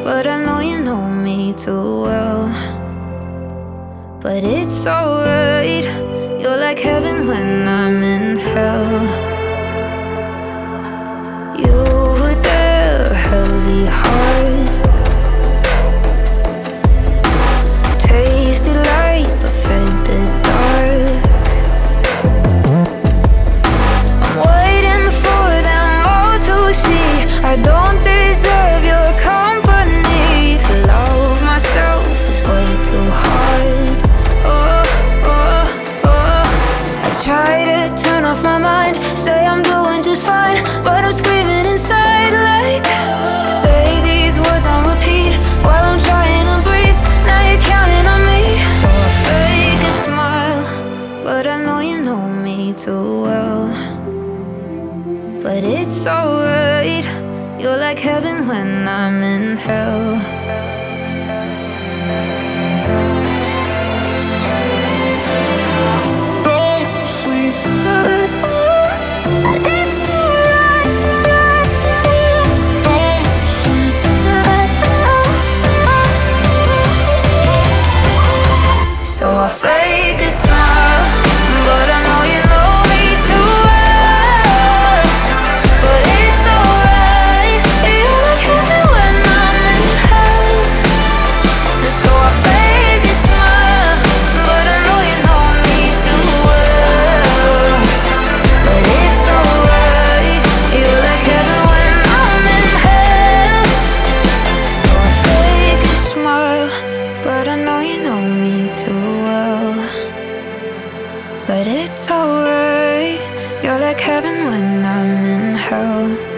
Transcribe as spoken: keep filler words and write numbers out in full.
but I know you know me too well. But it's alright, you're like heaven when I'm in hell. You were there, heavy heart, tasted light but fed the dark. I'm waiting for them all to see I don't deserve your company. To love myself is way too hard. Oh, oh, oh. I try to turn off my mind, say I'm doing just fine, but I'm screaming inside like, say these words on repeat while I'm trying to breathe. Now you're counting on me, so I fake a smile, but I know you know me too well. But it's alright, you're like heaven when I'm in hell. Don't sleep. It's alright. Don't sleep. So I fake a smile, but I know you know me too well. But it's alright, you're like heaven when I'm in hell. And so I fake a smile, but I know you know me too well. But it's alright, you're like heaven when I'm in hell. So I fake a smile, but I know you know me too well. But it's alright, you're like heaven when I'm in hell.